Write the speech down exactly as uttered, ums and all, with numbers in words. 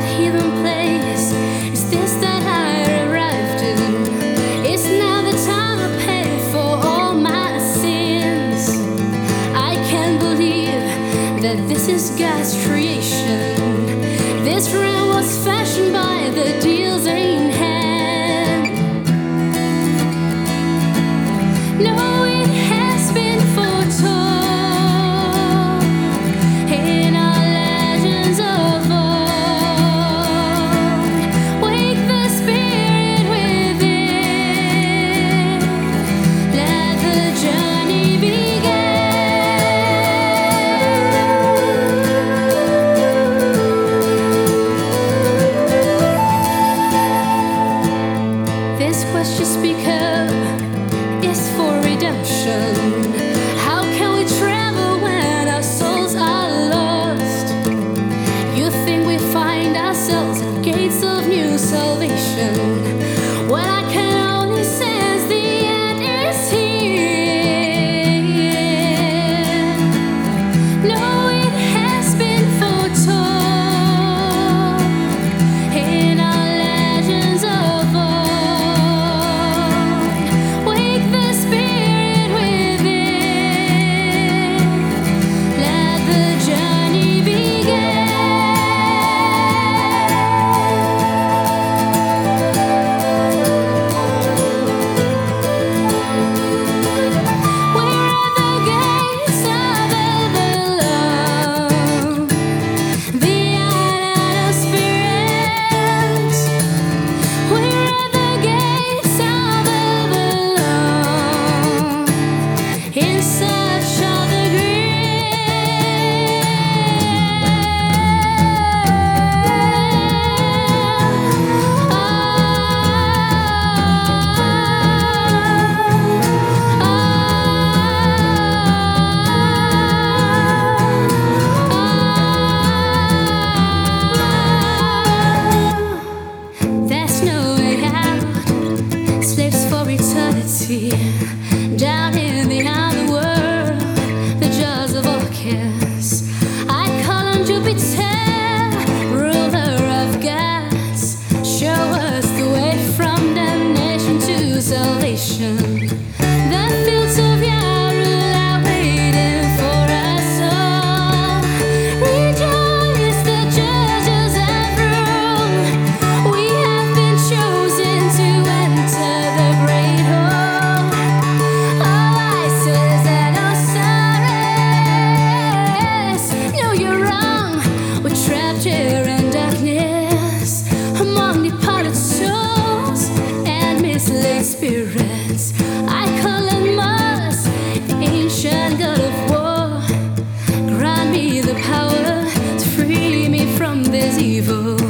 What heathen place is this that I arrived in? It's now the time to pay for all my sins. I can't believe that this is God's creation. This realm was fashioned by the deals in hand. No, it has been foretold in our legends of old. Wake the spirit within, let the journey begin. This quest you speak of is for redemption. How can we travel when our souls are lost? You think we find ourselves at gates of new salvation? What I can only say is the end is here. No, it has been foretold in our legends of old. Wake the spirit within, let the journey begin. We're at the gates of Babylon, the island of spirits. We're at the gates of Babylon, in search of the There's no way out, slaves for eternity, down in the underworld, the jaws of all chaos. I call on Jupiter, ruler of gods. Show us the way from damnation to salvation. The fields of Yarul are waiting for us all. Rejoice, the judges have ruled. We have been chosen to enter the great hall. All Isis and Osiris. No, you're wrong. We're trapped here in darkness, among departed souls and mislaid spirits. I call on Mars, the ancient god of war. Grant me the power to free me from this evil.